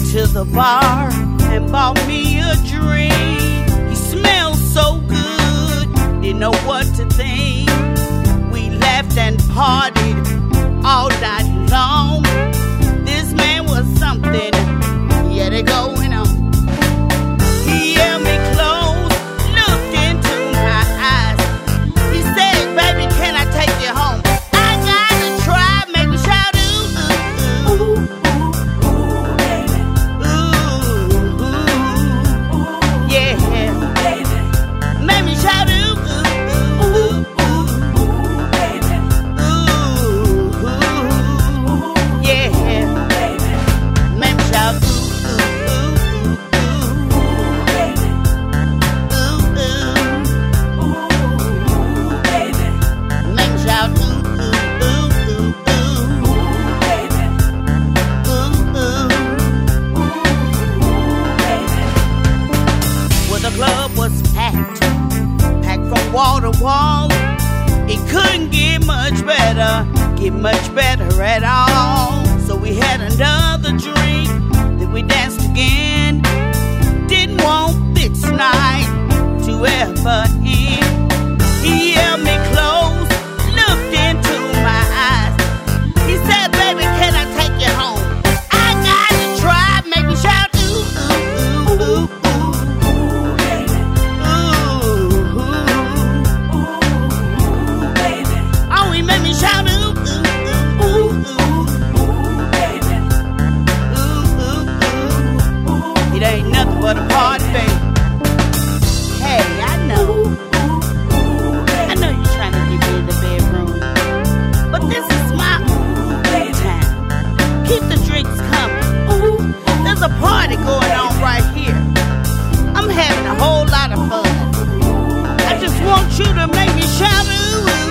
to the bar and bought me a drink. He smelled so good, didn't know what to think. We laughed and partied all night long. This man was something, he had it going on. He held me close, looked into my eyes. He said, baby, can I take you home? I gotta try, make me shout, ooh, ooh, ooh, ooh, baby. Ooh, ooh, yeah, baby. Make me shout, ooh, ooh, ooh, ooh, baby. Ooh, ooh, yeah, baby. Make me shout, ooh, ooh, ooh, ooh, baby. Ooh, ooh, baby. Make me shout, ooh, ooh, ooh, ooh, baby. Ooh, ooh, baby. Well, the club was packed from wall to wall. It couldn't get much better at all. So we had another drink, then we danced again. Didn't want this night to ever end. He held me close, looked into my eyes. He said, baby, can I take you home? I gotta try, make me shout, ooh, ooh, ooh, ooh, ooh, baby. Ooh, ooh, baby. Oh, he made me shout, ooh, ooh, ooh, ooh, ooh, baby. Ooh, ooh, ooh. It ain't nothing but a party, baby. Hey, I know you're trying to get me in the bedroom, but this is my time. Keep the drinks coming. There's a party going on right here. I'm having a whole lot of fun. I just want you to make me shout, ooh, ooh.